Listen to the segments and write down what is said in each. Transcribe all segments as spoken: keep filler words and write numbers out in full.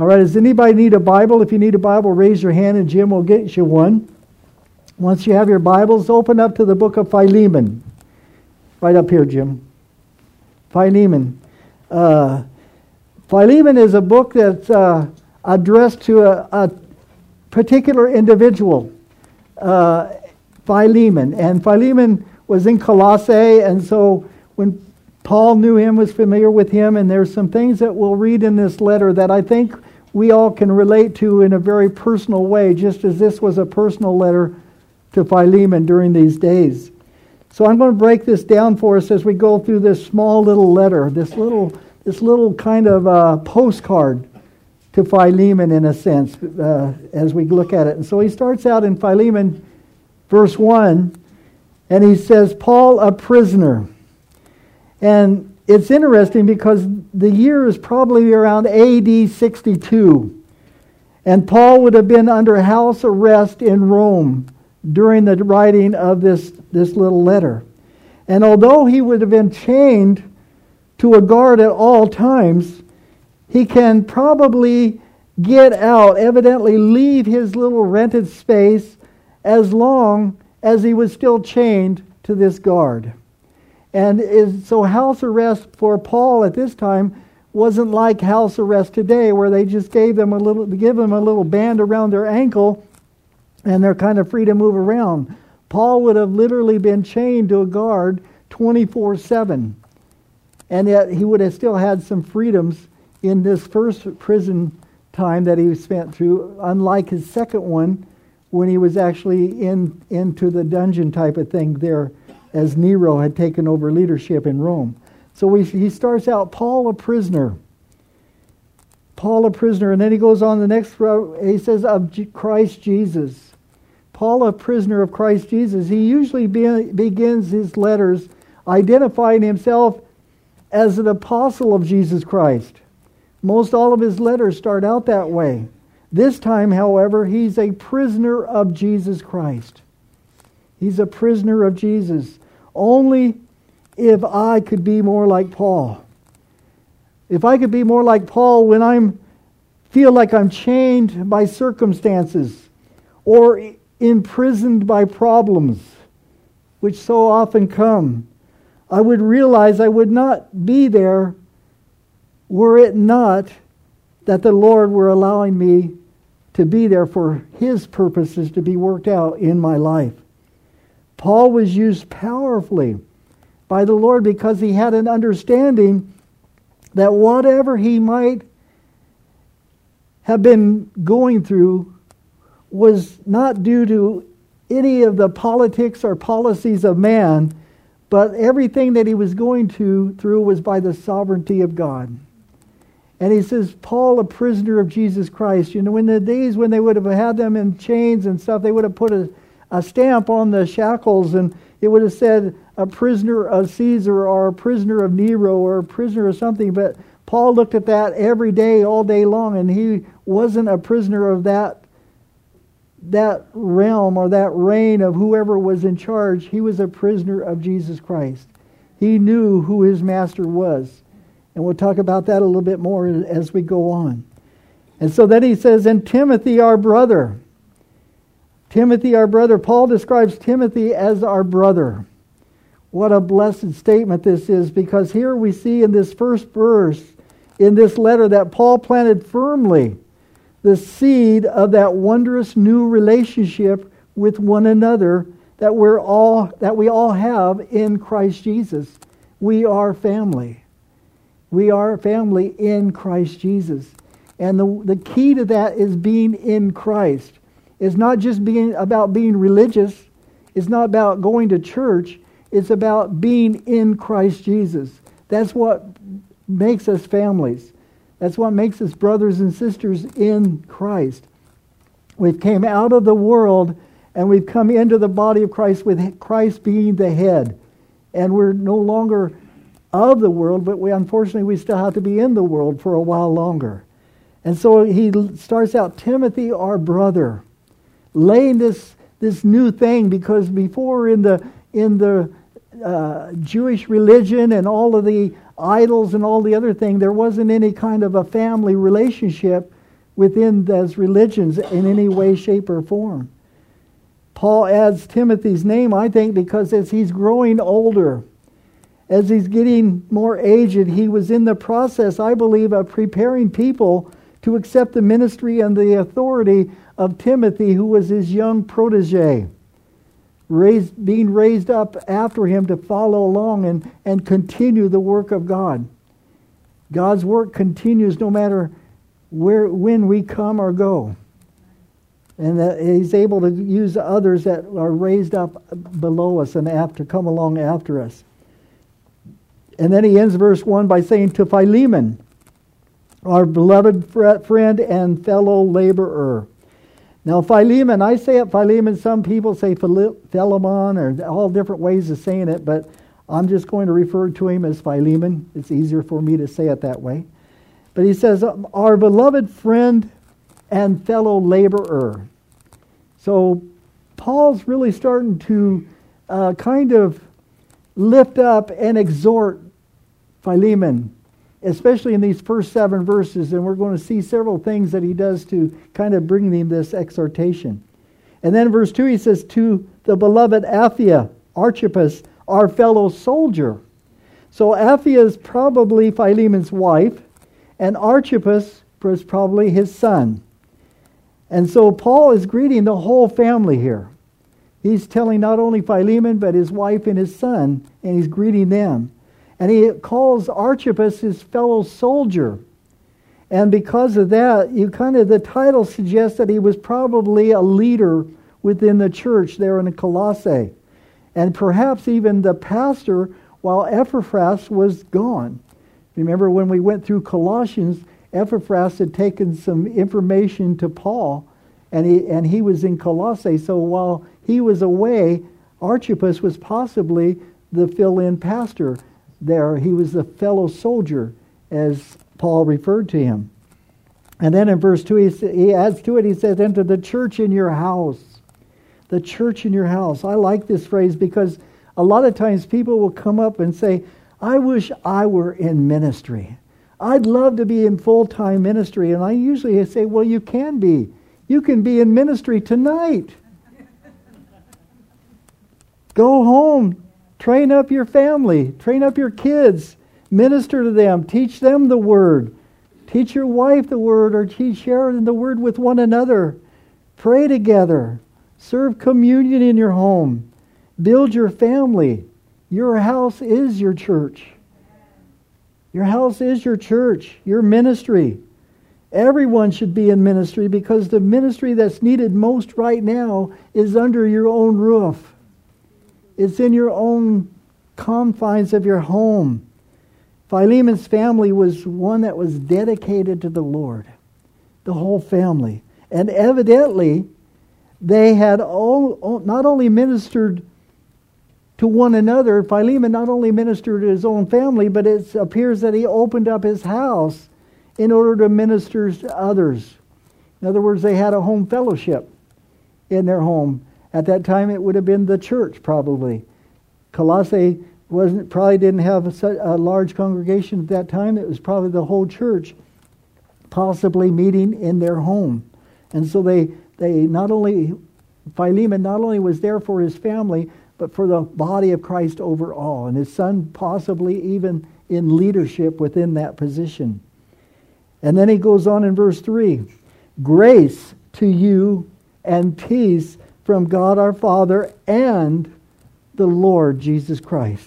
All right, does anybody need a Bible? If you need a Bible, raise your hand and Jim will get you one. Once you have your Bibles, open up to the book of Philemon. Right up here, Jim. Philemon. Uh, Philemon is a book that's uh, addressed to a, a particular individual, uh, Philemon. And Philemon was in Colossae, and so when Paul knew him, was familiar with him, and there's some things that we'll read in this letter that I think we all can relate to in a very personal way, just as this was a personal letter to Philemon during these days. So I'm going to break this down for us as we go through this small little letter, this little this little kind of uh, postcard to Philemon in a sense, uh, as we look at it. And so he starts out in Philemon, verse one, and he says, Paul, a prisoner. And it's interesting because the year is probably around A D sixty-two. And Paul would have been under house arrest in Rome during the writing of this, this little letter. And although he would have been chained to a guard at all times, he can probably get out, evidently leave his little rented space as long as he was still chained to this guard. And is, so house arrest for Paul at this time wasn't like house arrest today, where they just gave them a little, give them a little band around their ankle, and they're kind of free to move around. Paul would have literally been chained to a guard twenty-four seven, and yet he would have still had some freedoms in this first prison time that he spent through, unlike his second one when he was actually in into the dungeon type of thing there, as Nero had taken over leadership in Rome. So we, he starts out, Paul a prisoner. Paul a prisoner. And then he goes on the next row, he says, of Christ Jesus. Paul a prisoner of Christ Jesus. He usually be, begins his letters identifying himself as an apostle of Jesus Christ. Most all of his letters start out that way. This time, however, he's a prisoner of Jesus Christ. He's a prisoner of Jesus. Only if I could be more like Paul. If I could be more like Paul when I feel like I'm chained by circumstances or imprisoned by problems, which so often come, I would realize I would not be there were it not that the Lord were allowing me to be there for His purposes to be worked out in my life. Paul was used powerfully by the Lord because he had an understanding that whatever he might have been going through was not due to any of the politics or policies of man, but everything that he was going to through was by the sovereignty of God. And he says, Paul, a prisoner of Jesus Christ. You know, in the days when they would have had them in chains and stuff, they would have put a a stamp on the shackles, and it would have said a prisoner of Caesar or a prisoner of Nero or a prisoner of something. But Paul looked at that every day, all day long, and he wasn't a prisoner of that, that realm or that reign of whoever was in charge. He was a prisoner of Jesus Christ. He knew who his master was. And we'll talk about that a little bit more as we go on. And so then he says, and Timothy our brother. Timothy, our brother. Paul describes Timothy as our brother. What a blessed statement this is, because here we see in this first verse, in this letter, that Paul planted firmly the seed of that wondrous new relationship with one another that we're all that we all have in Christ Jesus. We are family. We are family in Christ Jesus. And the, the key to that is being in Christ. It's not just being about being religious. It's not about going to church. It's about being in Christ Jesus. That's what makes us families. That's what makes us brothers and sisters in Christ. We've came out of the world and we've come into the body of Christ with Christ being the head. And we're no longer of the world, but we unfortunately we still have to be in the world for a while longer. And so he starts out, Timothy, our brother, laying this this new thing, because before in the in the uh, Jewish religion and all of the idols and all the other thing, there wasn't any kind of a family relationship within those religions in any way, shape, or form. Paul adds Timothy's name, I think, because as he's growing older, as he's getting more aged, he was in the process, I believe, of preparing people to accept the ministry and the authority of Timothy, who was his young protege, raised, being raised up after him to follow along and, and continue the work of God. God's work continues no matter where, when we come or go. And that he's able to use others that are raised up below us and after come along after us. And then he ends verse one by saying, to Philemon, our beloved friend and fellow laborer. Now Philemon, I say it Philemon, some people say Philemon, or all different ways of saying it, but I'm just going to refer to him as Philemon. It's easier for me to say it that way. But he says, our beloved friend and fellow laborer. So Paul's really starting to uh, kind of lift up and exhort Philemon, especially in these first seven verses, and we're going to see several things that he does to kind of bring him this exhortation. And then in verse two he says, to the beloved Apphia, Archippus, our fellow soldier. So Apphia is probably Philemon's wife, and Archippus was probably his son. And so Paul is greeting the whole family here. He's telling not only Philemon, but his wife and his son, and he's greeting them. And he calls Archippus his fellow soldier. And because of that, you kind of the title suggests that he was probably a leader within the church there in Colossae. And perhaps even the pastor while Epaphras was gone. Remember when we went through Colossians, Epaphras had taken some information to Paul, and he and he was in Colossae. So while he was away, Archippus was possibly the fill-in pastor there. He was the fellow soldier, as Paul referred to him. And then in verse two, he, he adds to it, he says, enter the church in your house. The church in your house. I like this phrase because a lot of times people will come up and say, I wish I were in ministry. I'd love to be in full-time ministry. And I usually say, well, you can be. You can be in ministry tonight. Go home. Train up your family. Train up your kids. Minister to them. Teach them the Word. Teach your wife the Word, or teach share the Word with one another. Pray together. Serve communion in your home. Build your family. Your house is your church. Your house is your church, your ministry. Everyone should be in ministry because the ministry that's needed most right now is under your own roof. It's in your own confines of your home. Philemon's family was one that was dedicated to the Lord. The whole family. And evidently, they had all, not only ministered to one another. Philemon not only ministered to his own family, but it appears that he opened up his house in order to minister to others. In other words, they had a home fellowship in their home. At that time, it would have been the church, probably. Colossae wasn't probably didn't have a, a large congregation at that time. It was probably the whole church, possibly meeting in their home. And so they they not only Philemon not only was there for his family, but for the body of Christ overall, and his son possibly even in leadership within that position. And then he goes on in verse three, grace to you and peace from God our Father and the Lord Jesus Christ.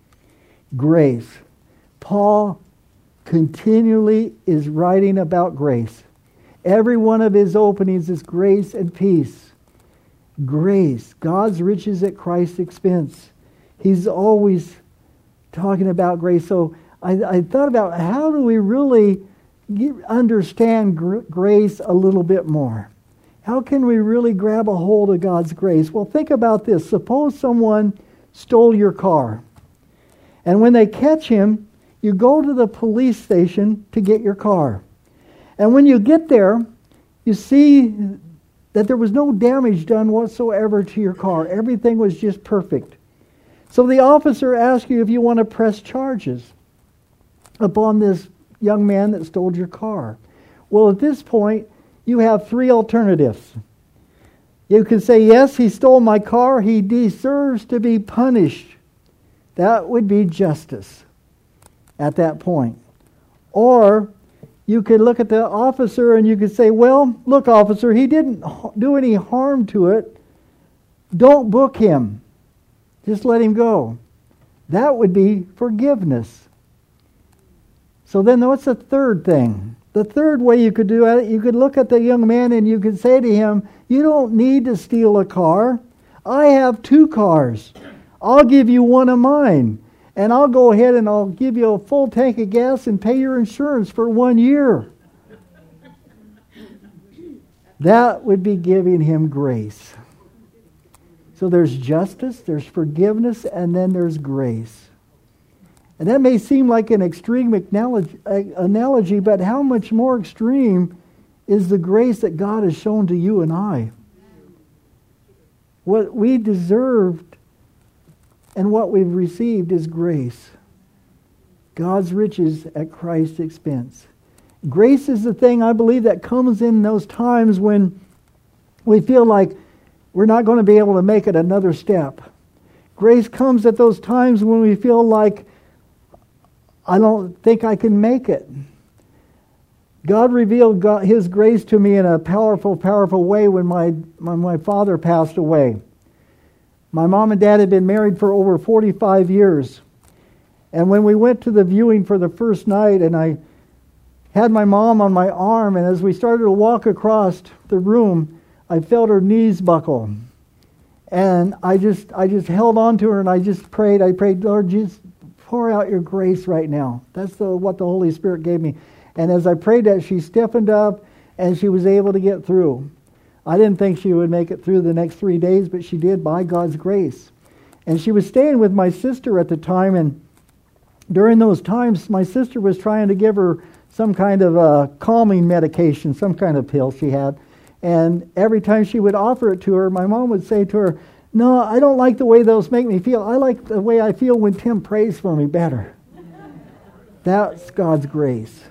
Grace. Paul continually is writing about grace. Every one of his openings is grace and peace. Grace, God's riches at Christ's expense. He's always talking about grace. So I, I thought about how do we really get, understand gr- grace a little bit more? How can we really grab a hold of God's grace? Well, think about this. Suppose someone stole your car. And when they catch him, you go to the police station to get your car. And when you get there, you see that there was no damage done whatsoever to your car. Everything was just perfect. So the officer asks you if you want to press charges upon this young man that stole your car. Well, at this point, you have three alternatives. You can say, yes, he stole my car. He deserves to be punished. That would be justice at that point. Or you could look at the officer and you could say, well, look, officer, he didn't do any harm to it. Don't book him. Just let him go. That would be forgiveness. So then what's the third thing? The third way you could do it, you could look at the young man and you could say to him, you don't need to steal a car. I have two cars. I'll give you one of mine. And I'll go ahead and I'll give you a full tank of gas and pay your insurance for one year. That would be giving him grace. So there's justice, there's forgiveness, and then there's grace. And that may seem like an extreme analogy, but how much more extreme is the grace that God has shown to you and I? What we deserved and what we've received is grace. God's riches at Christ's expense. Grace is the thing, I believe, that comes in those times when we feel like we're not going to be able to make it another step. Grace comes at those times when we feel like, I don't think I can make it. God revealed God, His grace to me in a powerful, powerful way when my, when my father passed away. My mom and dad had been married for over forty-five years. And when we went to the viewing for the first night, and I had my mom on my arm, and as we started to walk across the room, I felt her knees buckle. And I just I just held on to her and I just prayed. I prayed, Lord, just pour out your grace right now. That's the, what the Holy Spirit gave me. And as I prayed that, she stiffened up and she was able to get through. I didn't think she would make it through the next three days, but she did by God's grace. And she was staying with my sister at the time, and during those times, my sister was trying to give her some kind of uh, calming medication, some kind of pill she had. And every time she would offer it to her, my mom would say to her, no, I don't like the way those make me feel. I like the way I feel when Tim prays for me better. That's God's grace.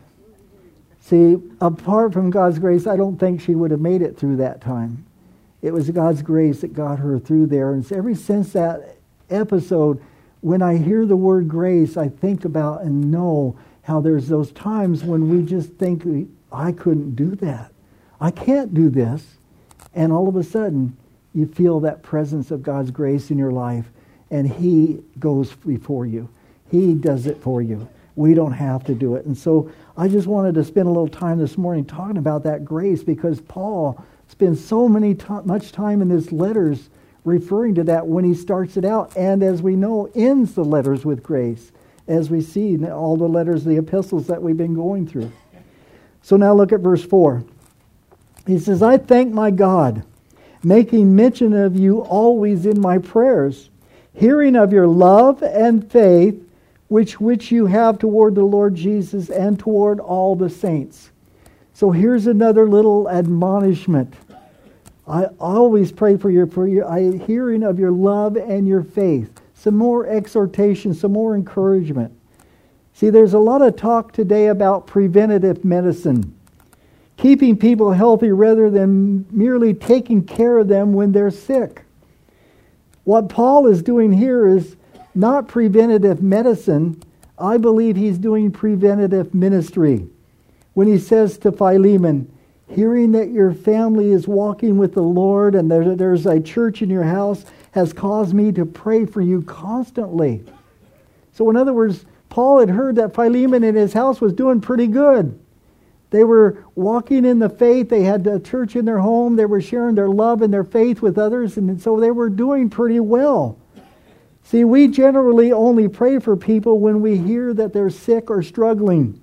See, apart from God's grace, I don't think she would have made it through that time. It was God's grace that got her through there. And ever since that episode, when I hear the word grace, I think about and know how there's those times when we just think, I couldn't do that. I can't do this. And all of a sudden, you feel that presence of God's grace in your life, and He goes before you. He does it for you. We don't have to do it. And so I just wanted to spend a little time this morning talking about that grace, because Paul spends so many t- much time in his letters referring to that when he starts it out, and as we know, ends the letters with grace, as we see in all the letters, the epistles that we've been going through. So now look at verse four. He says, I thank my God, making mention of you always in my prayers, hearing of your love and faith, which which you have toward the Lord Jesus and toward all the saints. So here's another little admonishment. I always pray for your, for your I, hearing of your love and your faith. Some more exhortation, some more encouragement. See, there's a lot of talk today about preventative medicine, keeping people healthy rather than merely taking care of them when they're sick. What Paul is doing here is not preventative medicine. I believe he's doing preventative ministry. When he says to Philemon, hearing that your family is walking with the Lord and there, there's a church in your house has caused me to pray for you constantly. So in other words, Paul had heard that Philemon in his house was doing pretty good. They were walking in the faith. They had a church in their home. They were sharing their love and their faith with others. And so they were doing pretty well. See, we generally only pray for people when we hear that they're sick or struggling.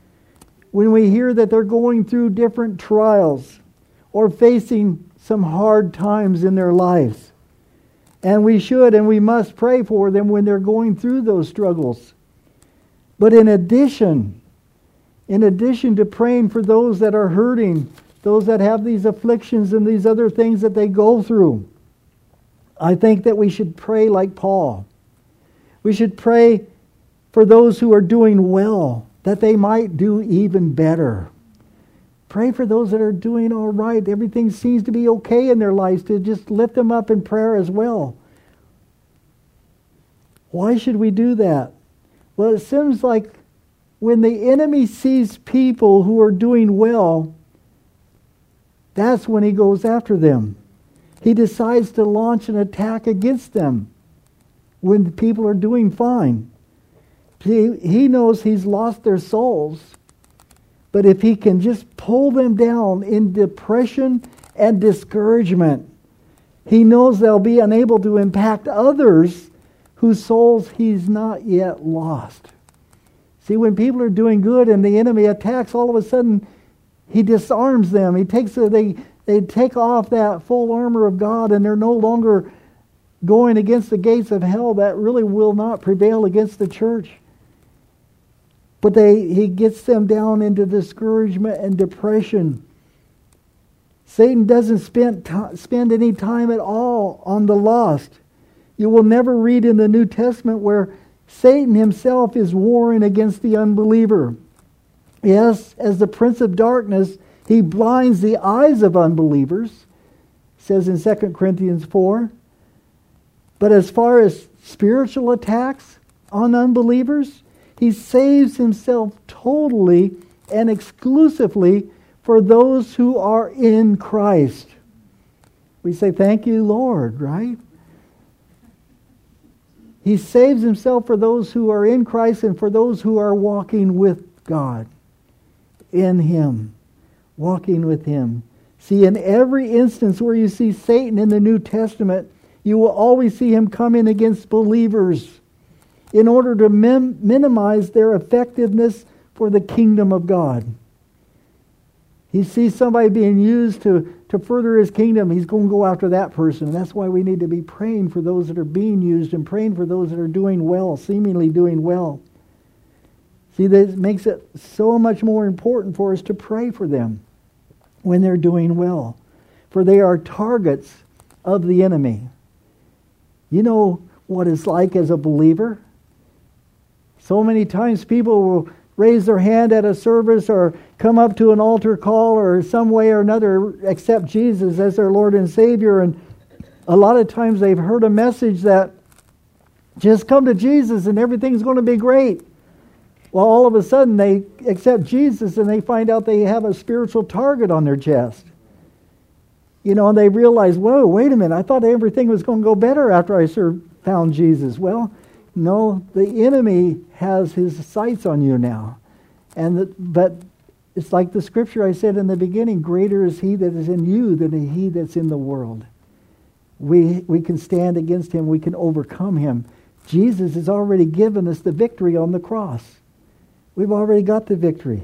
When we hear that they're going through different trials or facing some hard times in their lives. And we should and we must pray for them when they're going through those struggles. But in addition, in addition to praying for those that are hurting, those that have these afflictions and these other things that they go through, I think that we should pray like Paul. We should pray for those who are doing well, that they might do even better. Pray for those that are doing all right. Everything seems to be okay in their lives, to just lift them up in prayer as well. Why should we do that? Well, it seems like when the enemy sees people who are doing well, that's when he goes after them. He decides to launch an attack against them when people are doing fine. He, he knows he's lost their souls, but if he can just pull them down in depression and discouragement, he knows they'll be unable to impact others whose souls he's not yet lost. See, when people are doing good and the enemy attacks, all of a sudden he disarms them. He takes a, they they take off that full armor of God, and they're no longer going against the gates of hell. That really will not prevail against the church. But they he gets them down into discouragement and depression. Satan doesn't spend t- spend any time at all on the lost. You will never read in the New Testament where Satan himself is warring against the unbeliever. Yes, as the prince of darkness, he blinds the eyes of unbelievers, it says in Second Corinthians four. But as far as spiritual attacks on unbelievers, he saves himself totally and exclusively for those who are in Christ. We say, thank you, Lord, right? He saves himself for those who are in Christ and for those who are walking with God. In Him. Walking with Him. See, in every instance where you see Satan in the New Testament, you will always see him come in against believers in order to min- minimize their effectiveness for the kingdom of God. He sees somebody being used to, to further his kingdom, he's going to go after that person. And that's why we need to be praying for those that are being used and praying for those that are doing well, seemingly doing well. See, this makes it so much more important for us to pray for them when they're doing well. For they are targets of the enemy. You know what it's like as a believer? So many times people will raise their hand at a service or come up to an altar call or some way or another accept Jesus as their Lord and Savior. And a lot of times they've heard a message that just come to Jesus and everything's going to be great. Well, all of a sudden they accept Jesus and they find out they have a spiritual target on their chest. You know, and they realize, whoa, wait a minute, I thought everything was going to go better after I served, found Jesus. Well, no, the enemy has his sights on you now. and the, But it's like the scripture I said in the beginning, greater is he that is in you than he that's in the world. We, we can stand against him, we can overcome him. Jesus has already given us the victory on the cross. We've already got the victory.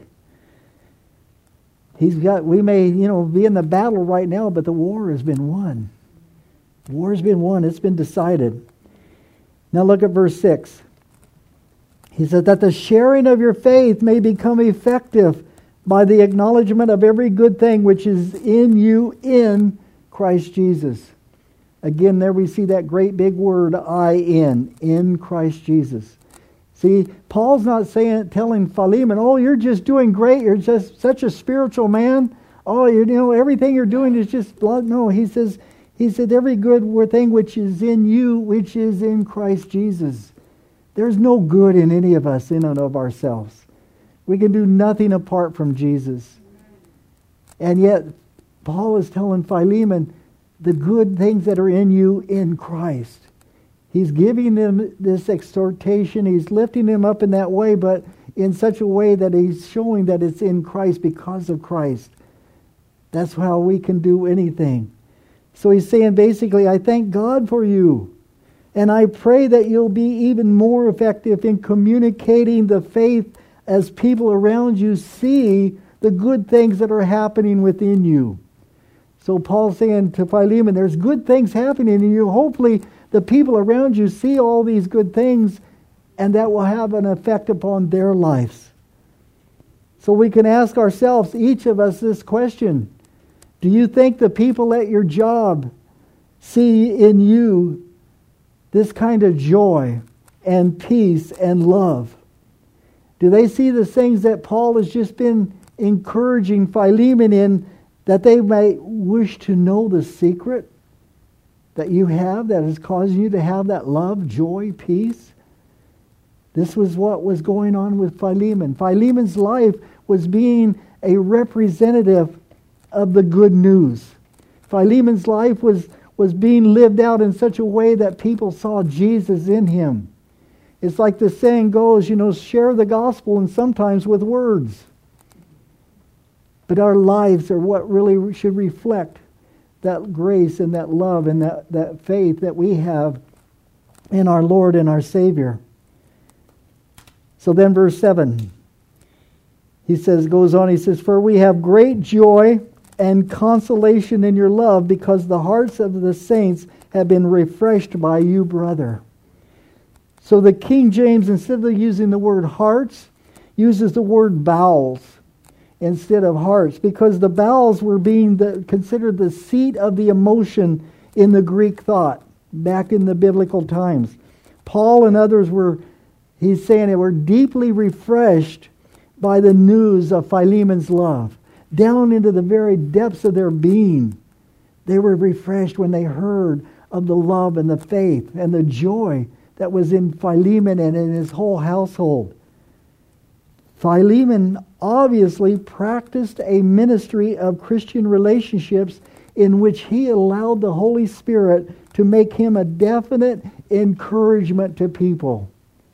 He's got. We may, you know, be in the battle right now, but the war has been won. The war has been won. It's been decided. Now look at verse six. He said that the sharing of your faith may become effective by the acknowledgement of every good thing which is in you in Christ Jesus. Again, there we see that great big word, I in, in Christ Jesus. See, Paul's not saying, telling Philemon, oh, you're just doing great. You're just such a spiritual man. Oh, you know, everything you're doing is just blood. No, he says, he said, every good thing which is in you, which is in Christ Jesus. There's no good in any of us in and of ourselves. We can do nothing apart from Jesus. And yet, Paul is telling Philemon the good things that are in you in Christ. He's giving them this exhortation. He's lifting him up in that way, but in such a way that he's showing that it's in Christ because of Christ. That's how we can do anything. So he's saying basically, I thank God for you. And I pray that you'll be even more effective in communicating the faith as people around you see the good things that are happening within you. So Paul's saying to Philemon, there's good things happening in you. Hopefully the people around you see all these good things, and that will have an effect upon their lives. So we can ask ourselves, each of us, this question. Do you think the people at your job see in you this kind of joy and peace and love? Do they see the things that Paul has just been encouraging Philemon in that they may wish to know the secret that you have that is causing you to have that love, joy, peace. This was what was going on with Philemon. Philemon's life was being a representative of the good news. Philemon's life was, was being lived out in such a way that people saw Jesus in him. It's like the saying goes, you know, share the gospel and sometimes with words. But our lives are what really should reflect that grace and that love and that, that faith that we have in our Lord and our Savior. So then verse seven, he says, goes on, he says, for we have great joy and consolation in your love because the hearts of the saints have been refreshed by you, brother. So the King James, instead of using the word hearts, uses the word bowels instead of hearts, because the bowels were being the, considered the seat of the emotion in the Greek thought back in the biblical times. Paul and others were, he's saying, they were deeply refreshed by the news of Philemon's love. Down into the very depths of their being, they were refreshed when they heard of the love and the faith and the joy that was in Philemon and in his whole household. Philemon obviously practiced a ministry of Christian relationships in which he allowed the Holy Spirit to make him a definite encouragement to people.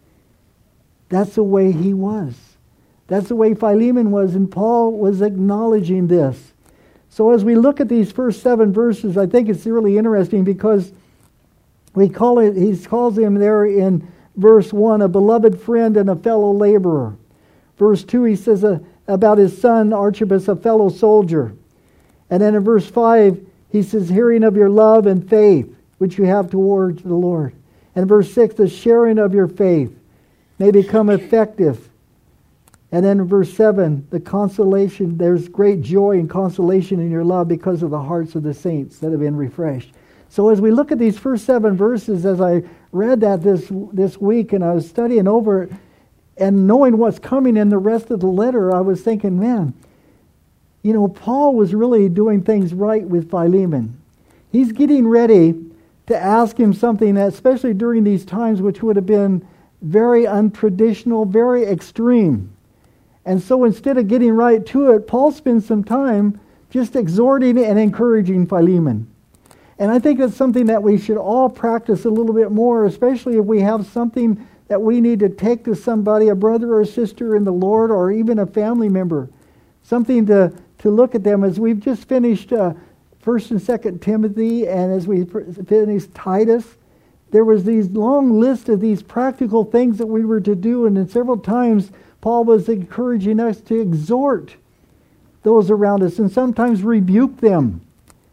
That's the way he was. That's the way Philemon was, and Paul was acknowledging this. So as we look at these first seven verses, I think it's really interesting because we call it, he calls him there in verse one, a beloved friend and a fellow laborer. Verse two, he says uh, about his son Archippus, a fellow soldier. And then in verse five, he says, hearing of your love and faith, which you have towards the Lord. And verse six, the sharing of your faith may become effective. And then in verse seven, the consolation, there's great joy and consolation in your love because of the hearts of the saints that have been refreshed. So as we look at these first seven verses, as I read that this this week and I was studying over it, and knowing what's coming in the rest of the letter, I was thinking, man, you know, Paul was really doing things right with Philemon. He's getting ready to ask him something, especially during these times, which would have been very untraditional, very extreme. And so instead of getting right to it, Paul spends some time just exhorting and encouraging Philemon. And I think that's something that we should all practice a little bit more, especially if we have something that we need to take to somebody, a brother or sister in the Lord, or even a family member. Something to, to look at them as we've just finished uh, First and Second Timothy, and as we finished Titus. There was these long lists of these practical things that we were to do, and then several times Paul was encouraging us to exhort those around us and sometimes rebuke them.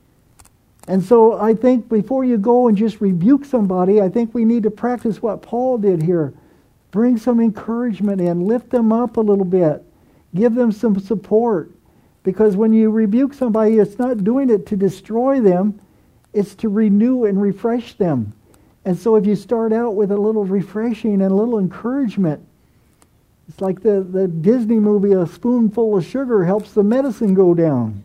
And so I think before you go and just rebuke somebody, I think we need to practice what Paul did here. Bring some encouragement in, lift them up a little bit, give them some support. Because when you rebuke somebody, it's not doing it to destroy them, it's to renew and refresh them. And so if you start out with a little refreshing and a little encouragement, it's like the, the Disney movie, a spoonful of sugar helps the medicine go down.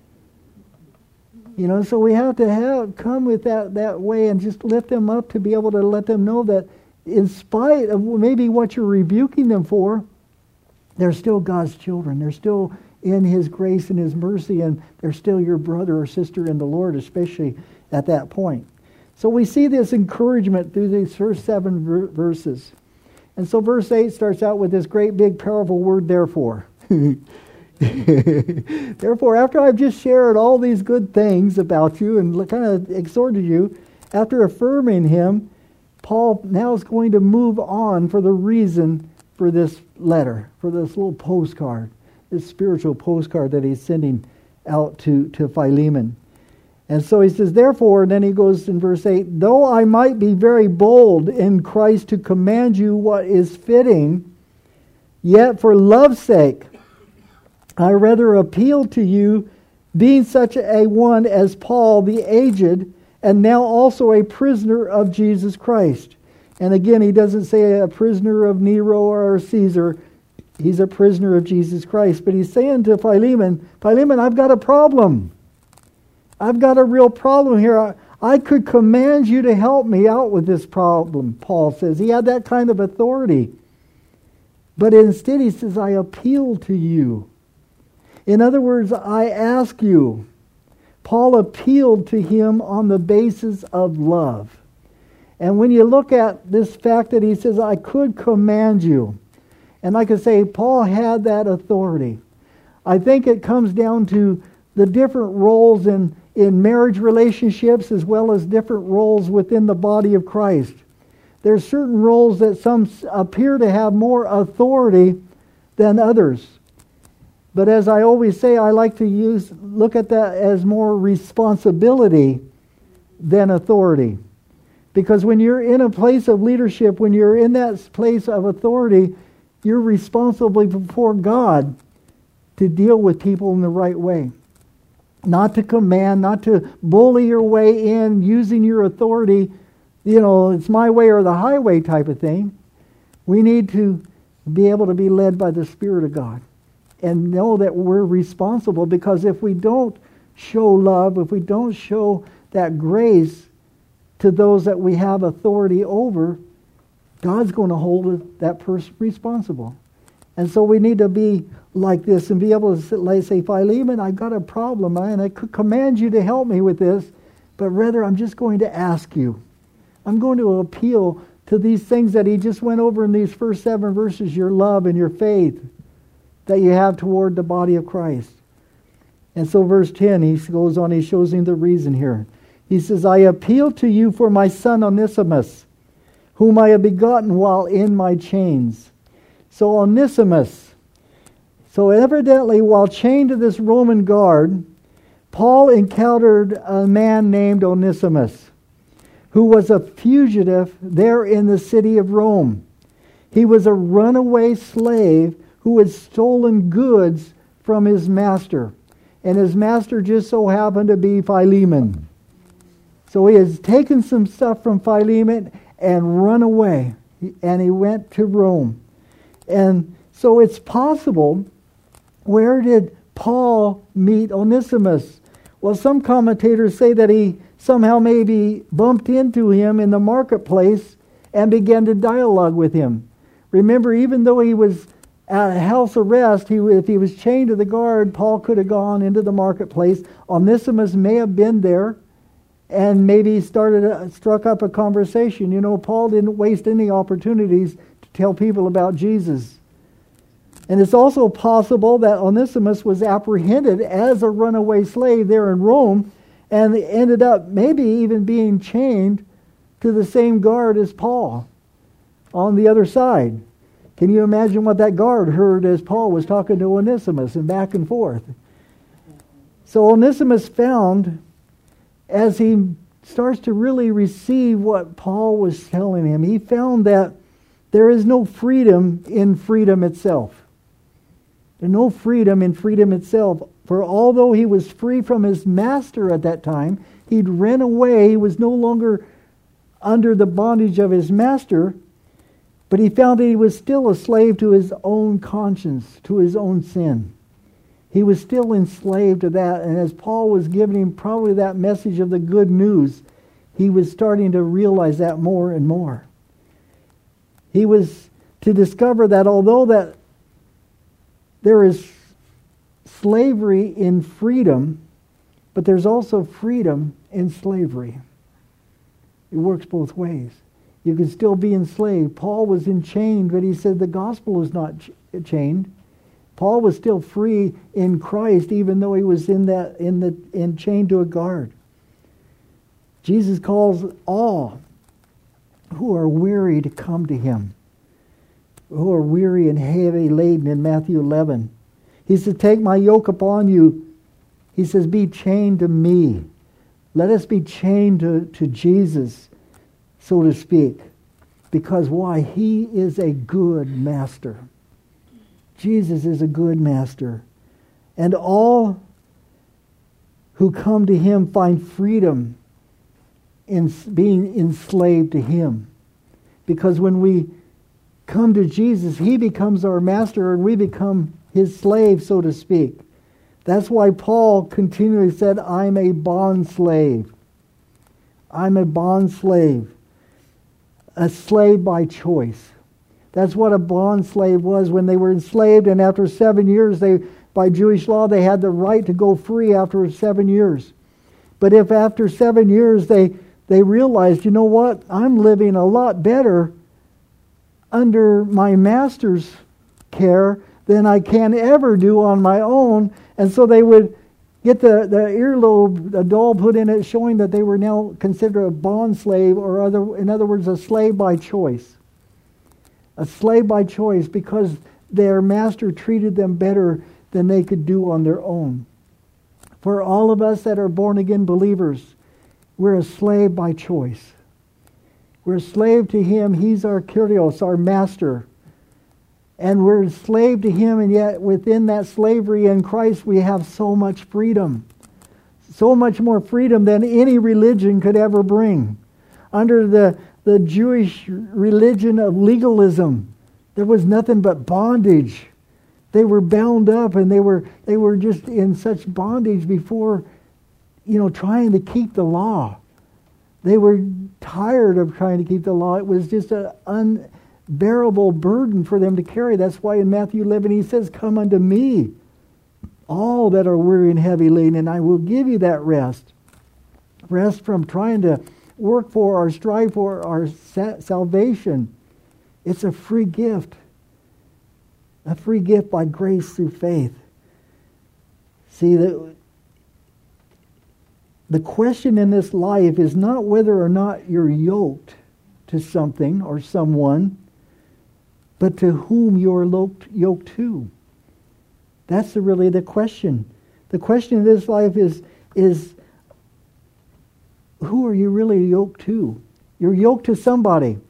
You know, so we have to have come with that, that way and just lift them up to be able to let them know that in spite of maybe what you're rebuking them for, they're still God's children. They're still in His grace and His mercy, and they're still your brother or sister in the Lord, especially at that point. So we see this encouragement through these first seven ver- verses. And so verse eight starts out with this great big powerful word, therefore. Therefore, after I've just shared all these good things about you and kind of exhorted you, after affirming him, Paul now is going to move on for the reason for this letter, for this little postcard, this spiritual postcard that he's sending out to, to Philemon. And so he says, therefore, and then he goes in verse eight, though I might be very bold in Christ to command you what is fitting, yet for love's sake, I rather appeal to you, being such a one as Paul the aged, and now also a prisoner of Jesus Christ. And again, he doesn't say a prisoner of Nero or Caesar. He's a prisoner of Jesus Christ. But he's saying to Philemon, Philemon, I've got a problem. I've got a real problem here. I, I could command you to help me out with this problem, Paul says. He had that kind of authority. But instead he says, I appeal to you. In other words, I ask you. Paul appealed to him on the basis of love. And when you look at this fact that he says, I could command you. And like I say, Paul had that authority. I think it comes down to the different roles in, in marriage relationships as well as different roles within the body of Christ. There's certain roles that some appear to have more authority than others. But as I always say, I like to use look at that as more responsibility than authority. Because when you're in a place of leadership, when you're in that place of authority, you're responsible before God to deal with people in the right way. Not to command, not to bully your way in using your authority, you know, it's my way or the highway type of thing. We need to be able to be led by the Spirit of God and know that we're responsible, because if we don't show love, if we don't show that grace to those that we have authority over, God's going to hold that person responsible. And so we need to be like this and be able to say, Philemon, I've got a problem, and I could command you to help me with this, but rather I'm just going to ask you. I'm going to appeal to these things that he just went over in these first seven verses, your love and your faith that you have toward the body of Christ. And so verse ten, he goes on, he shows him the reason here. He says, I appeal to you for my son Onesimus, whom I have begotten while in my chains. So Onesimus, so evidently while chained to this Roman guard, Paul encountered a man named Onesimus, who was a fugitive there in the city of Rome. He was a runaway slave who had stolen goods from his master. And his master just so happened to be Philemon. So he has taken some stuff from Philemon and run away. And he went to Rome. And so it's possible, where did Paul meet Onesimus? Well, some commentators say that he somehow maybe bumped into him in the marketplace and began to dialogue with him. Remember, even though he was at house arrest, he, if he was chained to the guard, Paul could have gone into the marketplace. Onesimus may have been there and maybe started a, struck up a conversation. You know, Paul didn't waste any opportunities to tell people about Jesus. And it's also possible that Onesimus was apprehended as a runaway slave there in Rome and ended up maybe even being chained to the same guard as Paul on the other side. Can you imagine what that guard heard as Paul was talking to Onesimus and back and forth? So Onesimus found, as he starts to really receive what Paul was telling him, he found that there is no freedom in freedom itself. There's no freedom in freedom itself. For although he was free from his master at that time, he'd ran away, he was no longer under the bondage of his master, but he found that he was still a slave to his own conscience, to his own sin. He was still enslaved to that, and as Paul was giving him probably that message of the good news, he was starting to realize that more and more. He was to discover that although that there is slavery in freedom, but there's also freedom in slavery. It works both ways. You can still be enslaved. Paul was enchained, but he said the gospel was not ch- chained. Paul was still free in Christ, even though he was in that in the in chained to a guard. Jesus calls all who are weary to come to him, who are weary and heavy laden in Matthew eleven. He says, take my yoke upon you. He says, be chained to me. Let us be chained to, to Jesus, so to speak. Because why? He is a good master. Jesus is a good master. And all who come to him find freedom in being enslaved to him. Because when we come to Jesus, he becomes our master and we become his slave, so to speak. That's why Paul continually said, I'm a bond slave. I'm a bond slave. A slave by choice. That's what a bond slave was when they were enslaved, and after seven years, they, by Jewish law, they had the right to go free after seven years. But if after seven years they, they realized, you know what, I'm living a lot better under my master's care than I can ever do on my own, and so they would get the, the earlobe, the doll put in it, showing that they were now considered a bond slave, or other, in other words, a slave by choice. A slave by choice because their master treated them better than they could do on their own. For all of us that are born-again believers, we're a slave by choice. We're a slave to him. He's our Kyrios, our master. And we're a slave to him, and yet within that slavery in Christ we have so much freedom. So much more freedom than any religion could ever bring. Under the The Jewish religion of legalism, there was nothing but bondage. They were bound up, and they were they were just in such bondage before, you know, trying to keep the law. They were tired of trying to keep the law. It was just an unbearable burden for them to carry. That's why in Matthew eleven he says, "Come unto me, all that are weary and heavy laden, and I will give you that rest." Rest from trying to work for or strive for our sa- salvation. It's a free gift. A free gift by grace through faith. See, the, the question in this life is not whether or not you're yoked to something or someone, but to whom you're yoked, yoked to. That's the, really the question. The question in this life is, is who are you really yoked to? You're yoked to somebody.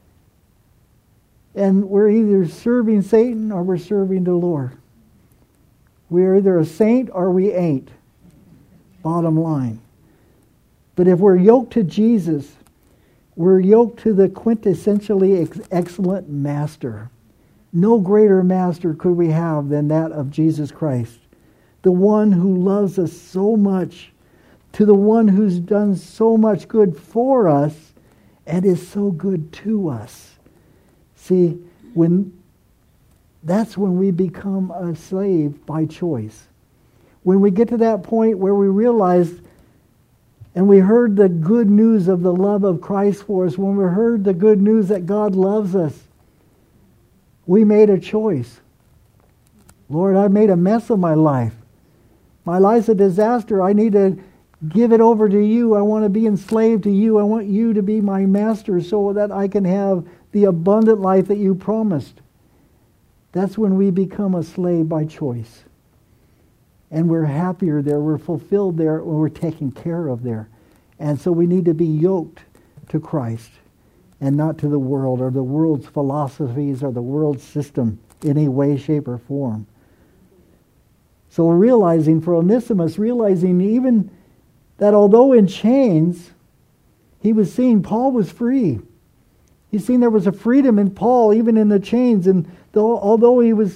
And we're either serving Satan or we're serving the Lord. We're either a saint or we ain't. Bottom line. But if we're yoked to Jesus, we're yoked to the quintessentially ex- excellent master. No greater master could we have than that of Jesus Christ. The one who loves us so much, to the one who's done so much good for us and is so good to us. See, when that's when we become a slave by choice. When we get to that point where we realize, and we heard the good news of the love of Christ for us, when we heard the good news that God loves us, we made a choice. Lord, I made a mess of my life. My life's a disaster. I need to give it over to you. I want to be enslaved to you. I want you to be my master so that I can have the abundant life that you promised. That's when we become a slave by choice. And we're happier there. We're fulfilled there. Or we're taken care of there. And so we need to be yoked to Christ and not to the world or the world's philosophies or the world's system in any way, shape, or form. So realizing, for Onesimus, realizing even that although in chains, he was seeing Paul was free. He's seen there was a freedom in Paul, even in the chains. And though, although he was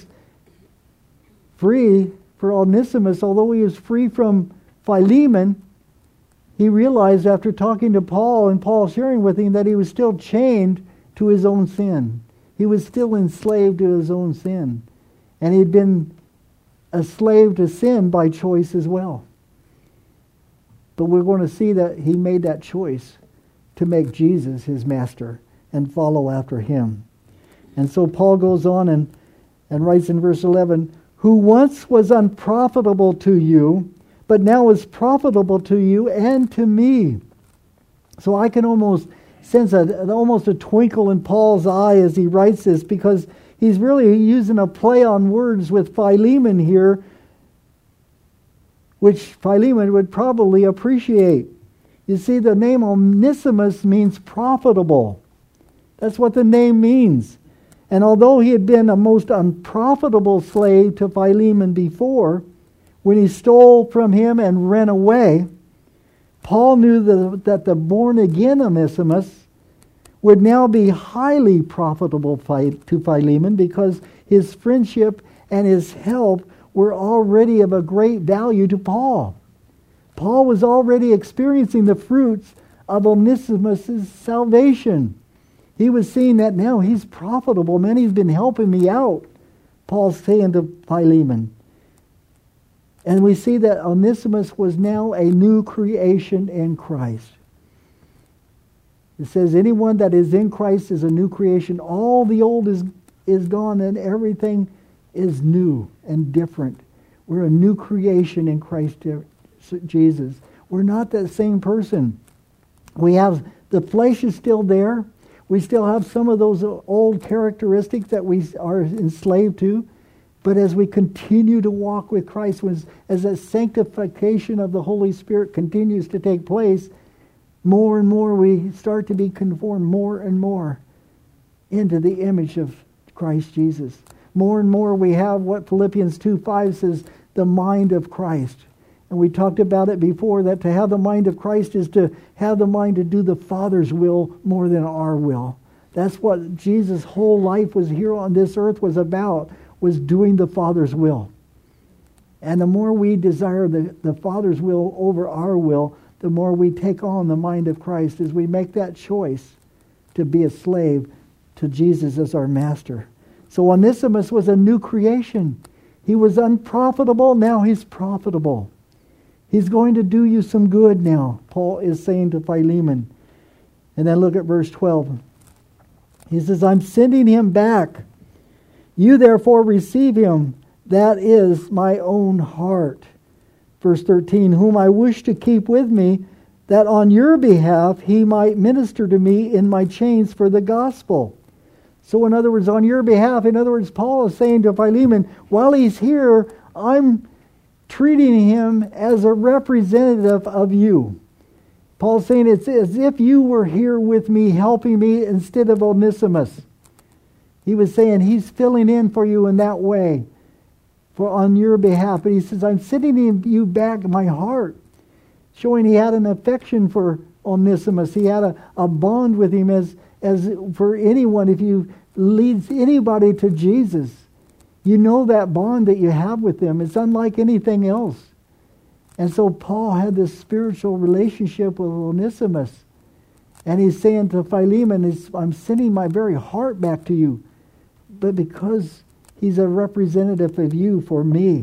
free for Onesimus, although he was free from Philemon, he realized after talking to Paul and Paul sharing with him that he was still chained to his own sin. He was still enslaved to his own sin. And he'd been a slave to sin by choice as well. But we're going to see that he made that choice to make Jesus his master and follow after him. And so Paul goes on and, and writes in verse eleven, who once was unprofitable to you, but now is profitable to you and to me. So I can almost sense a, almost a twinkle in Paul's eye as he writes this, because he's really using a play on words with Philemon here, which Philemon would probably appreciate. You see, the name Onesimus means profitable. That's what the name means. And although he had been a most unprofitable slave to Philemon before, when he stole from him and ran away, Paul knew that, that the born-again Onesimus would now be highly profitable to Philemon because his friendship and his help were already of a great value to Paul. Paul was already experiencing the fruits of Onesimus' salvation. He was seeing that now he's profitable. Man, he's been helping me out, Paul's saying to Philemon. And we see that Onesimus was now a new creation in Christ. It says, anyone that is in Christ is a new creation. All the old is, is gone and everything is new and different. We're a new creation in Christ Jesus. We're not that same person. We have, the flesh is still there. We still have some of those old characteristics that we are enslaved to. But as we continue to walk with Christ, as that sanctification of the Holy Spirit continues to take place, more and more we start to be conformed more and more into the image of Christ Jesus. More and more we have what Philippians two five says, the mind of Christ. And we talked about it before, that to have the mind of Christ is to have the mind to do the Father's will more than our will. That's what Jesus' whole life was here on this earth was about, was doing the Father's will. And the more we desire the, the Father's will over our will, the more we take on the mind of Christ as we make that choice to be a slave to Jesus as our master. So Onesimus was a new creation. He was unprofitable, now he's profitable. He's going to do you some good now, Paul is saying to Philemon. And then look at verse twelve. He says, I'm sending him back. You therefore receive him. That is my own heart. Verse thirteen, whom I wish to keep with me, that on your behalf he might minister to me in my chains for the gospel. So in other words, on your behalf, in other words, Paul is saying to Philemon, while he's here, I'm treating him as a representative of you. Paul's saying it's as if you were here with me, helping me instead of Onesimus. He was saying he's filling in for you in that way, for on your behalf. But he says, I'm sending you back my heart, showing he had an affection for Onesimus. He had a, a bond with him as, as for anyone. If you lead anybody to Jesus, you know that bond that you have with them. It's unlike anything else. And so Paul had this spiritual relationship with Onesimus. And he's saying to Philemon, I'm sending my very heart back to you. But because he's a representative of you for me.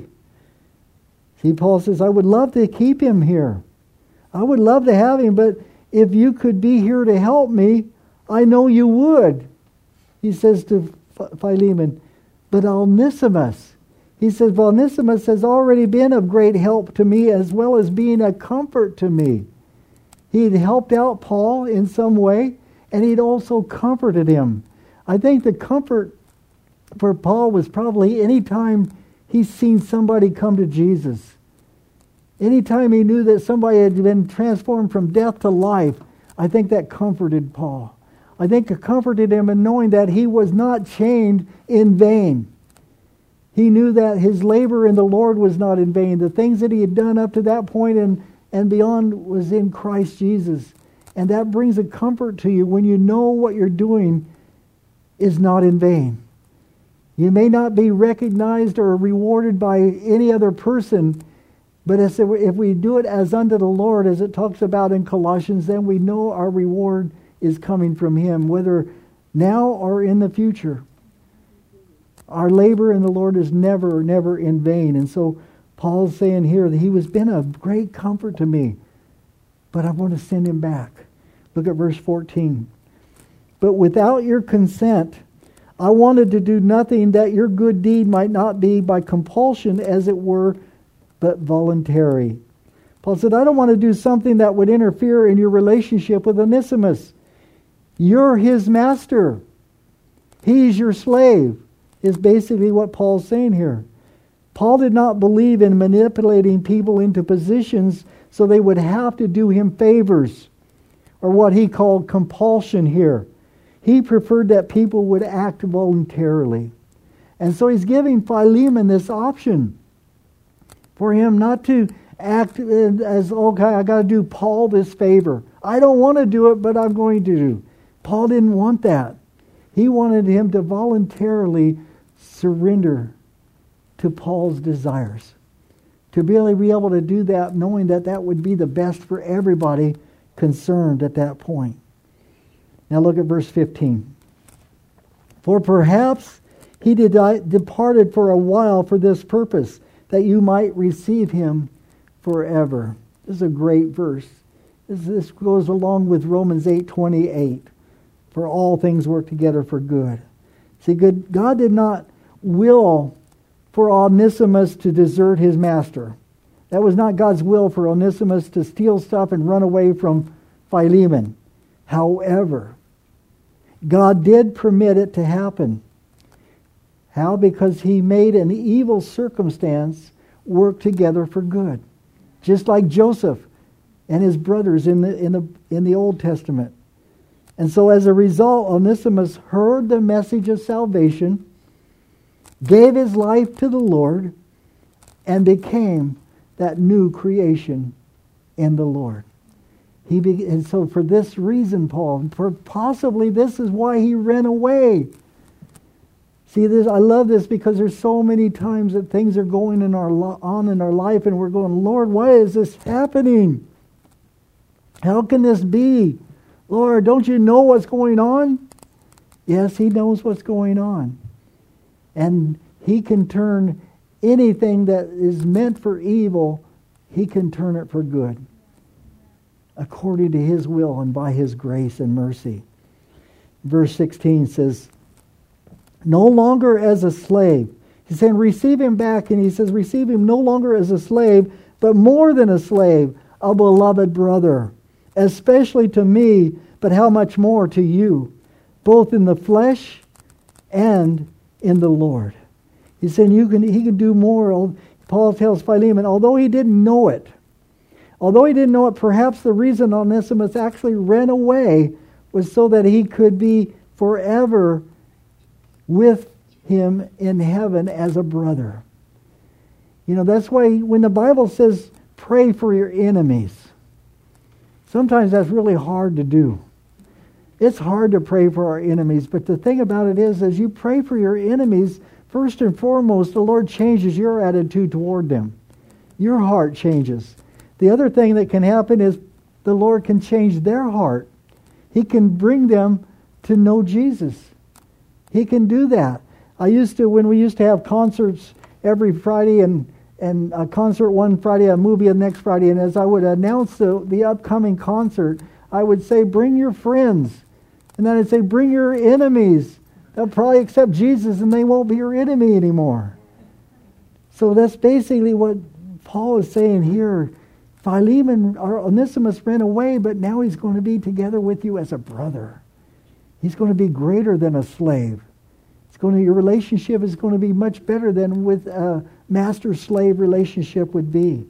See, Paul says, I would love to keep him here. I would love to have him, but if you could be here to help me, I know you would. He says to Philemon, but Onesimus, he says, well, Onesimus has already been of great help to me as well as being a comfort to me. He'd helped out Paul in some way, and he'd also comforted him. I think the comfort for Paul was probably any time he's seen somebody come to Jesus. Anytime he knew that somebody had been transformed from death to life, I think that comforted Paul. I think it comforted him in knowing that he was not chained in vain. He knew that his labor in the Lord was not in vain. The things that he had done up to that point and, and beyond was in Christ Jesus. And that brings a comfort to you when you know what you're doing is not in vain. You may not be recognized or rewarded by any other person, but if we do it as unto the Lord, as it talks about in Colossians, then we know our reward is coming from him, whether now or in the future. Our labor in the Lord is never, never in vain. And so Paul's saying here that he has been a great comfort to me, but I want to send him back. Look at verse fourteen. But without your consent, I wanted to do nothing that your good deed might not be by compulsion, as it were, but voluntary. Paul said, I don't want to do something that would interfere in your relationship with Onesimus. You're his master. He's your slave, is basically what Paul's saying here. Paul did not believe in manipulating people into positions so they would have to do him favors, or what he called compulsion here. He preferred that people would act voluntarily. And so he's giving Philemon this option for him not to act as, okay, I got to do Paul this favor. I don't want to do it, but I'm going to do. Paul didn't want that. He wanted him to voluntarily surrender to Paul's desires. To really be able to do that, knowing that that would be the best for everybody concerned at that point. Now look at verse fifteen. For perhaps he did, departed for a while for this purpose, that you might receive him forever. This is a great verse. This, this goes along with Romans eight twenty-eight. For all things work together for good. See, good, God did not will for Onesimus to desert his master. That was not God's will for Onesimus to steal stuff and run away from Philemon. However, God did permit it to happen. How? Because he made an evil circumstance work together for good. Just like Joseph and his brothers in the in the in the Old Testament. And so as a result, Onesimus heard the message of salvation, gave his life to the Lord, and became that new creation in the Lord. He be, and so for this reason, Paul, for possibly this is why he ran away. See this, I love this because there's so many times that things are going in our on in our life, and we're going, Lord, why is this happening? How can this be? Lord, don't you know what's going on? Yes, he knows what's going on. And he can turn anything that is meant for evil, he can turn it for good. According to his will and by his grace and mercy. Verse sixteen says, no longer as a slave. He's saying receive him back, and he says receive him no longer as a slave, but more than a slave, a beloved brother. Especially to me, but how much more to you, both in the flesh and in the Lord. He's saying you can, he can do more. Paul tells Philemon, although he didn't know it, although he didn't know it, perhaps the reason Onesimus actually ran away was so that he could be forever with him in heaven as a brother. You know, that's why when the Bible says pray for your enemies, sometimes that's really hard to do. It's hard to pray for our enemies, but the thing about it is, as you pray for your enemies, first and foremost, the Lord changes your attitude toward them. Your heart changes. The other thing that can happen is the Lord can change their heart. He can bring them to know Jesus. He can do that. I used to, when we used to have concerts every Friday, and and a concert one Friday, a movie the next Friday, and as I would announce the, the upcoming concert, I would say, bring your friends. And then I'd say, bring your enemies. They'll probably accept Jesus and they won't be your enemy anymore. So that's basically what Paul is saying here. Philemon, or Onesimus, ran away, but now he's going to be together with you as a brother. He's going to be greater than a slave. It's going to, your relationship is going to be much better than with a master-slave relationship would be.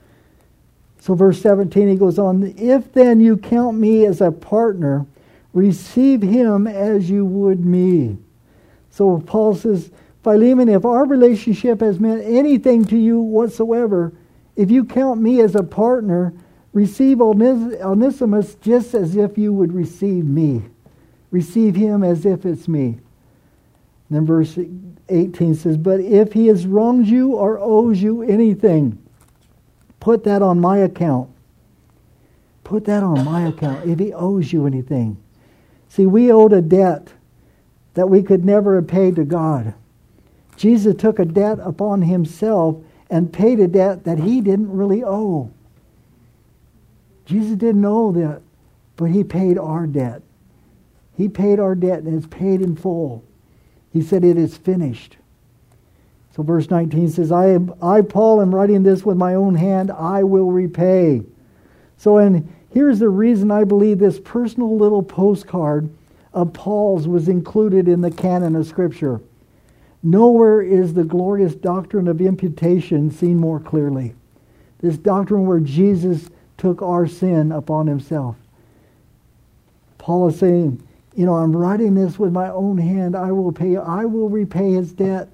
So verse seventeen, he goes on, if then you count me as a partner, receive him as you would me. So Paul says, Philemon, if our relationship has meant anything to you whatsoever, if you count me as a partner, receive Onesimus just as if you would receive me. Receive him as if it's me. Then verse eighteen says, but if he has wronged you or owes you anything, put that on my account. Put that on my account if he owes you anything. See, we owed a debt that we could never have paid to God. Jesus took a debt upon himself and paid a debt that he didn't really owe. Jesus didn't owe that, but he paid our debt. He paid our debt, and it's paid in full. He said, it is finished. So verse nineteen says, I, am, I, Paul, am writing this with my own hand. I will repay. So and here's the reason I believe this personal little postcard of Paul's was included in the canon of Scripture. Nowhere is the glorious doctrine of imputation seen more clearly. This doctrine where Jesus took our sin upon himself. Paul is saying, you know, I'm writing this with my own hand. I will pay. I will repay his debt.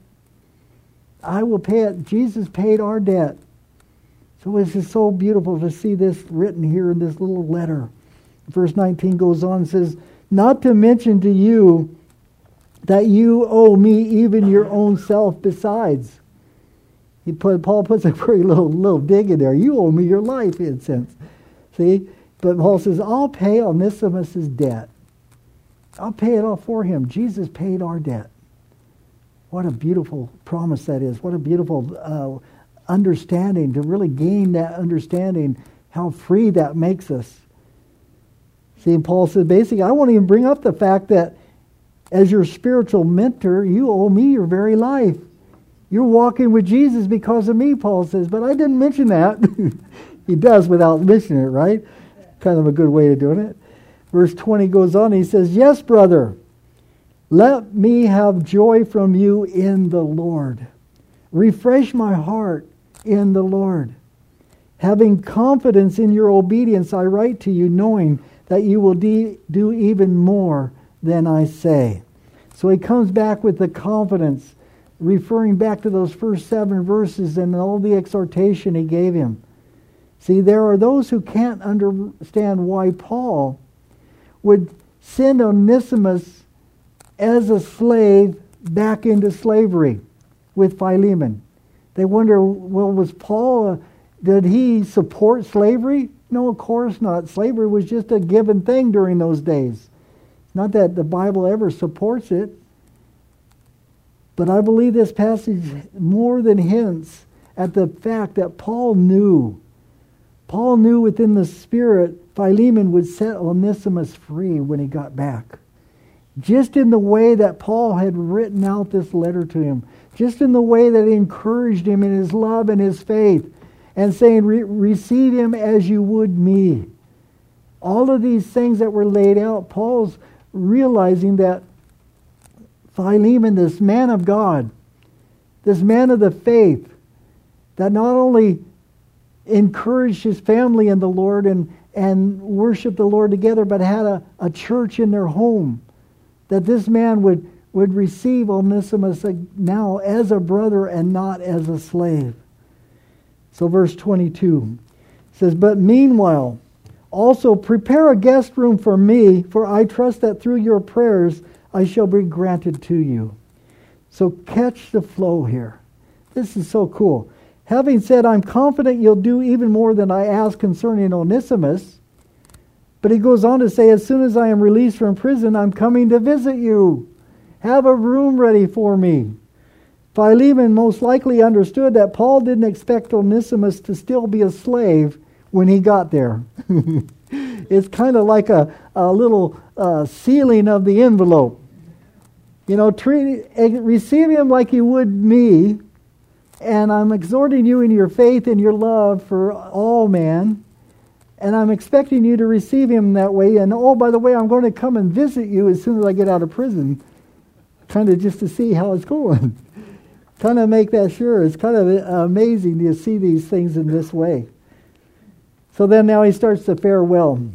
I will pay it. Jesus paid our debt. So it's just so beautiful to see this written here in this little letter. Verse nineteen goes on and says, not to mention to you that you owe me even your own self besides. He put, Paul puts a very little, little dig in there. You owe me your life, in a sense. See? But Paul says, I'll pay Onesimus' debt. I'll pay it all for him. Jesus paid our debt. What a beautiful promise that is. What a beautiful uh, understanding, to really gain that understanding, how free that makes us. See, and Paul says, basically, I won't even bring up the fact that as your spiritual mentor, you owe me your very life. You're walking with Jesus because of me, Paul says, but I didn't mention that. He does without mentioning it, right? Kind of a good way of doing it. Verse twenty goes on, he says, yes, brother, let me have joy from you in the Lord. Refresh my heart in the Lord. Having confidence in your obedience, I write to you, knowing that you will de- do even more than I say. So he comes back with the confidence, referring back to those first seven verses and all the exhortation he gave him. See, there are those who can't understand why Paul would send Onesimus as a slave back into slavery with Philemon. They wonder, well, was Paul, uh, did he support slavery? No, of course not. Slavery was just a given thing during those days. Not that the Bible ever supports it. But I believe this passage more than hints at the fact that Paul knew. Paul knew within the Spirit Philemon would set Onesimus free when he got back. Just in the way that Paul had written out this letter to him. Just in the way that he encouraged him in his love and his faith. And saying, Re- receive him as you would me. All of these things that were laid out, Paul's realizing that Philemon, this man of God, this man of the faith, that not only encouraged his family in the Lord and, and worshiped the Lord together, but had a, a church in their home, that this man would, would receive Onesimus now as a brother and not as a slave. So verse twenty-two says, but meanwhile, also prepare a guest room for me, for I trust that through your prayers I shall be granted to you. So catch the flow here. This is so cool. Having said, I'm confident you'll do even more than I ask concerning Onesimus. But he goes on to say, as soon as I am released from prison, I'm coming to visit you. Have a room ready for me. Philemon most likely understood that Paul didn't expect Onesimus to still be a slave when he got there. It's kind of like a, a little uh, sealing of the envelope. You know, treat, receive him like you would me, and I'm exhorting you in your faith and your love for all man, and I'm expecting you to receive him that way, and oh, by the way, I'm going to come and visit you as soon as I get out of prison, kind of just to see how it's going. Kind of make that sure. It's kind of amazing to see these things in this way. So then now he starts the farewell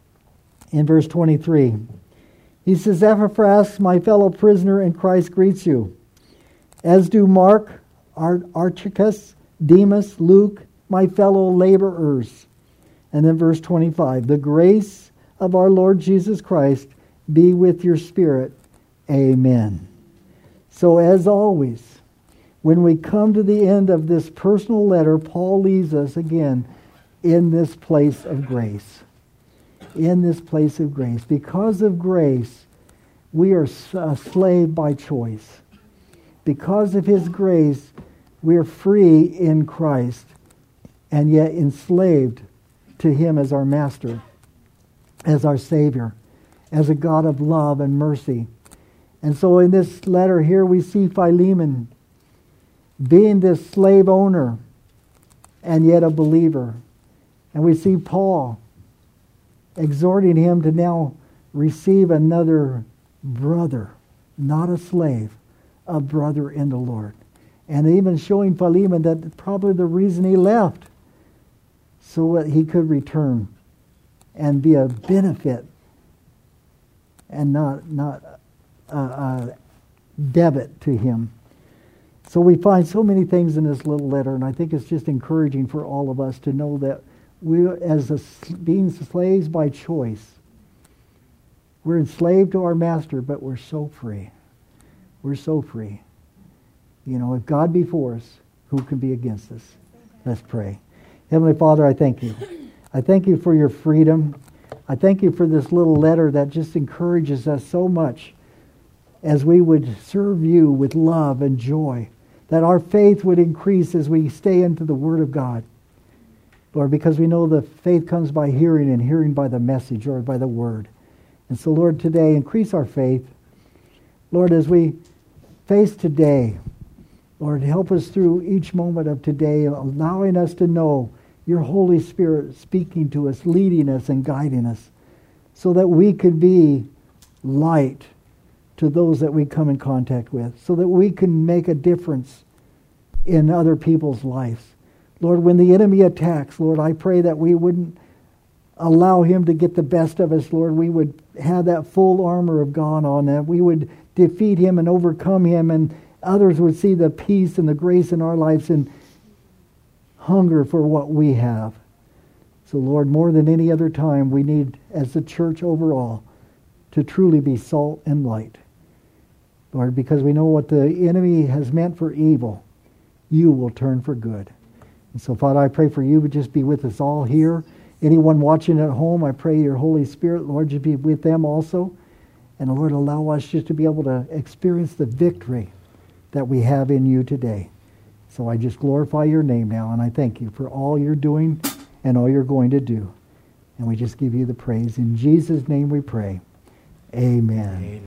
in verse twenty-three. He says, Epaphras, my fellow prisoner in Christ, greets you, as do Mark, Archicus, Demas, Luke, my fellow laborers. And then verse twenty-five, the grace of our Lord Jesus Christ be with your spirit. Amen. So as always, when we come to the end of this personal letter, Paul leaves us again in this place of grace. In this place of grace. Because of grace, we are a slave by choice. Because of his grace, we are free in Christ, and yet enslaved to him as our master, as our Savior, as a God of love and mercy. And so in this letter here, we see Philemon being this slave owner and yet a believer. And we see Paul exhorting him to now receive another brother, not a slave, a brother in the Lord. And even showing Philemon that probably the reason he left, so that he could return and be a benefit and not, not a, a debit to him. So we find so many things in this little letter, and I think it's just encouraging for all of us to know that we, as a, being slaves by choice, We're enslaved to our master, but we're so free. We're so free. You know, if God be for us, who can be against us? Let's pray. Heavenly Father, I thank you. I thank you for your freedom. I thank you for this little letter that just encourages us so much as we would serve you with love and joy, that our faith would increase as we stay into the Word of God. Lord, because we know the faith comes by hearing, and hearing by the message, or by the Word. And so, Lord, today, increase our faith. Lord, as we face today, Lord, help us through each moment of today, allowing us to know your Holy Spirit speaking to us, leading us, and guiding us, so that we could be light to those that we come in contact with, so that we can make a difference in other people's lives. Lord, when the enemy attacks, Lord, I pray that we wouldn't allow him to get the best of us, Lord. We would have that full armor of God on, that we would defeat him and overcome him, and others would see the peace and the grace in our lives and hunger for what we have. So, Lord, more than any other time, we need, as the church overall, to truly be salt and light. Lord, because we know what the enemy has meant for evil, you will turn for good. And so, Father, I pray for you to just be with us all here. Anyone watching at home, I pray your Holy Spirit, Lord, you be with them also. And Lord, allow us just to be able to experience the victory that we have in you today. So I just glorify your name now, and I thank you for all you're doing and all you're going to do. And we just give you the praise. In Jesus' name we pray. Amen. Amen.